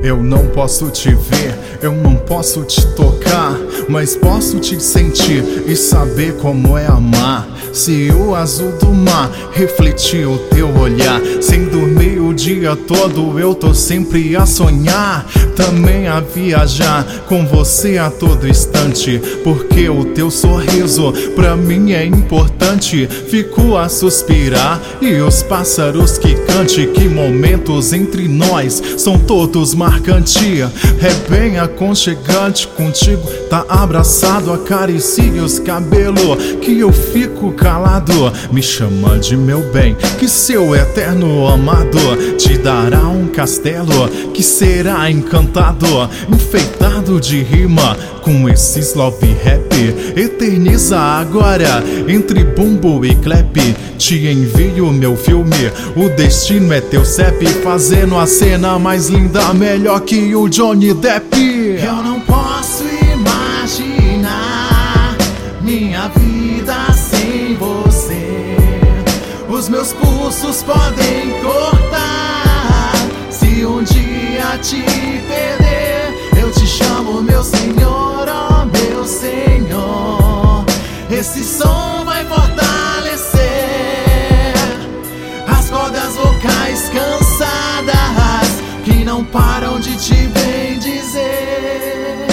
Eu não posso te ver, eu não posso te tocar, mas posso te sentir e saber como é amar. Se o azul do mar refletir o teu olhar, sem dormir o dia todo eu tô sempre a sonhar, também a viajar com você a todo instante, porque o teu sorriso pra mim é importante. Fico a suspirar e os pássaros que cante, que momentos entre nós são todos marcantes. É bem aconchegante contigo, tá abraçado, acaricia os cabelos que eu fico calado. Me chama de meu bem, que seu eterno amado te dará um castelo que será encantado, enfeitado de rima com esses love rap. Eterniza agora entre bumbo e clap. Te envio meu filme, o destino é teu CEP, fazendo a cena mais linda, melhor que o Johnny Depp. Eu não posso imaginar minha vida sem você. Os meus pulsos podem cortar se um dia te perder. Eu te chamo meu Senhor, ó meu Senhor. Esse som vai fortalecer as cordas vocais cansadas que não param de te bem dizer.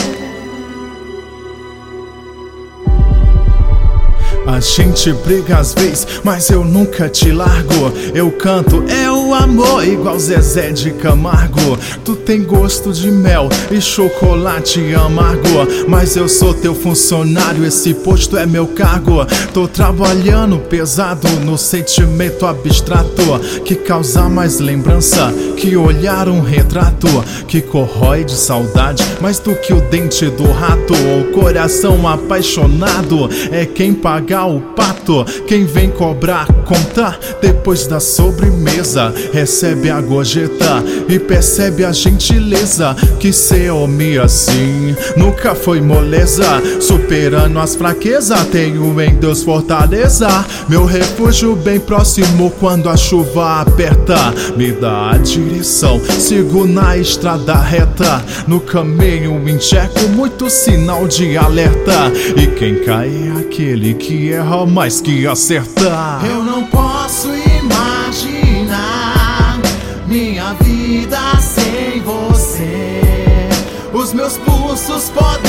A gente briga às vezes, mas eu nunca te largo. Eu canto, é o amor, igual Zezé de Camargo. Tu tem gosto de mel e chocolate amargo, mas eu sou teu funcionário, esse posto é meu cargo. Tô trabalhando pesado no sentimento abstrato, que causa mais lembrança que olhar um retrato, que corrói de saudade mais do que o dente do rato. O coração apaixonado é quem paga o pato, quem vem cobrar conta depois da sobremesa. Recebe a gorjeta e percebe a gentileza, que ser homem assim nunca foi moleza. Superando as fraquezas, tenho em Deus fortaleza, meu refúgio bem próximo quando a chuva aperta. Me dá a direção, sigo na estrada reta, no caminho enxergo muito sinal de alerta, e quem cai é aquele que erra mais que acertar. Eu não posso imaginar minha vida sem você. Os meus pulsos podem